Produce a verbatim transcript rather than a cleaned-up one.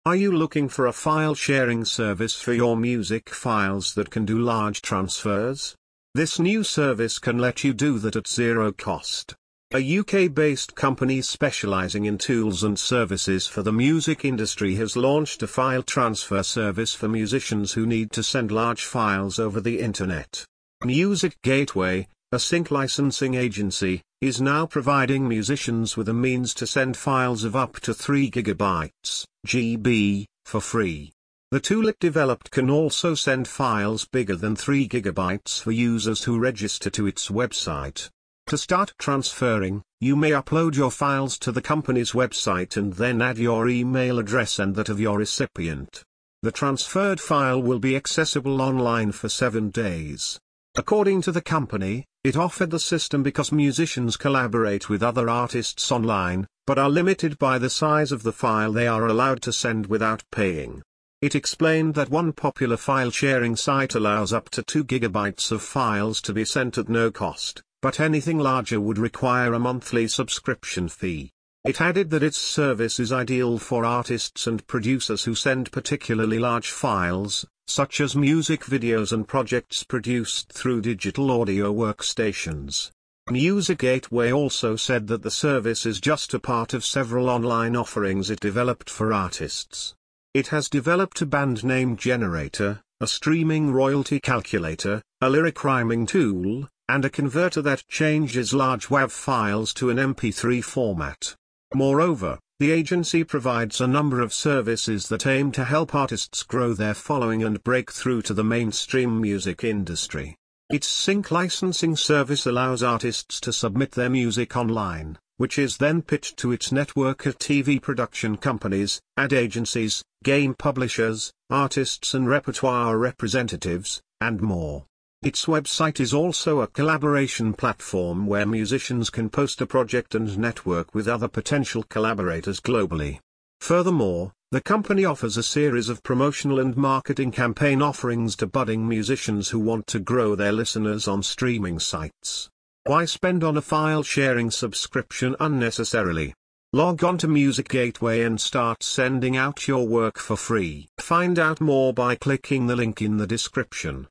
Are you looking for a file sharing service for your music files that can do large transfers? This new service can let you do that at zero cost. A U K-based company specializing in tools and services for the music industry has launched a file transfer service for musicians who need to send large files over the internet. Music Gateway, a sync licensing agency, is now providing musicians with a means to send files of up to three gigabytes (G B) for free. The tool it developed can also send files bigger than three gigabytes for users who register to its website. To start transferring, you may upload your files to the company's website and then add your email address and that of your recipient. The transferred file will be accessible online for seven days. According to the company, it offered the system because musicians collaborate with other artists online, but are limited by the size of the file they are allowed to send without paying. It explained that one popular file sharing site allows up to two gigabytes of files to be sent at no cost, but anything larger would require a monthly subscription fee. It added that its service is ideal for artists and producers who send particularly large files, such as music videos and projects produced through digital audio workstations. Music Gateway also said that the service is just a part of several online offerings it developed for artists. It has developed a band name generator, a streaming royalty calculator, a lyric rhyming tool, and a converter that changes large W A V files to an M P three format. Moreover, the agency provides a number of services that aim to help artists grow their following and break through to the mainstream music industry. Its sync licensing service allows artists to submit their music online, which is then pitched to its network of T V production companies, ad agencies, game publishers, artists and repertoire representatives, and more. Its website is also a collaboration platform where musicians can post a project and network with other potential collaborators globally. Furthermore, the company offers a series of promotional and marketing campaign offerings to budding musicians who want to grow their listeners on streaming sites. Why spend on a file sharing subscription unnecessarily? Log on to Music Gateway and start sending out your work for free. Find out more by clicking the link in the description.